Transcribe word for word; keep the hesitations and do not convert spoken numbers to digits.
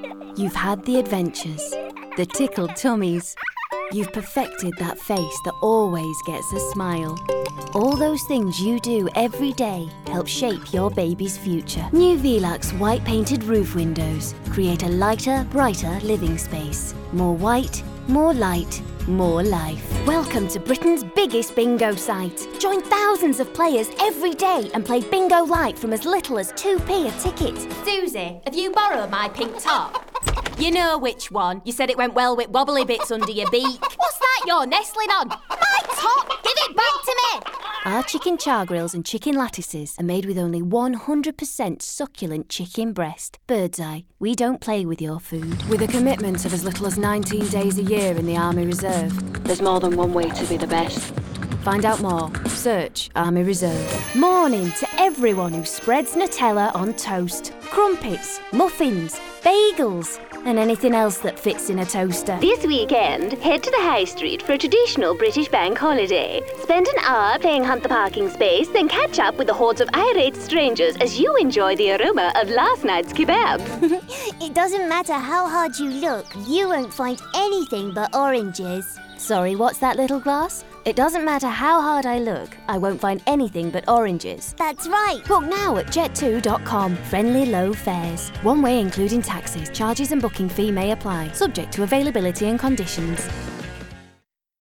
You've had the adventures, the tickled tummies. You've perfected that face that always gets a smile. All those things you do every day help shape your baby's future. New Velux white painted roof windows create a lighter, brighter living space. More white, more light, more life. Welcome to Britain's biggest bingo site. Join thousands of players every day and play Bingo Light from as little as two p a ticket. Susie, have you borrowed my pink top? You know which one. You said it went well with wobbly bits under your beak. What's that you're nestling on? My top! Give it back to me! Our chicken char grills and chicken lattices are made with only one hundred percent succulent chicken breast. Birdseye, we don't play with your food. With a commitment of as little as nineteen days a year in the Army Reserve, there's more than one way to be the best. Find out more. Search Army Reserve. Morning to everyone who spreads Nutella on toast, crumpets, muffins, bagels, and anything else that fits in a toaster. This weekend, head to the High Street for a traditional British bank holiday. Spend an hour playing Hunt the Parking Space, then catch up with the hordes of irate strangers as you enjoy the aroma of last night's kebab. It doesn't matter how hard you look, you won't find anything but oranges. Sorry, what's that, little glass? It doesn't matter how hard I look, I won't find anything but oranges. That's right. Book now at jet two dot com. Friendly low fares. One way including taxes, charges and booking fee may apply, subject to availability and conditions.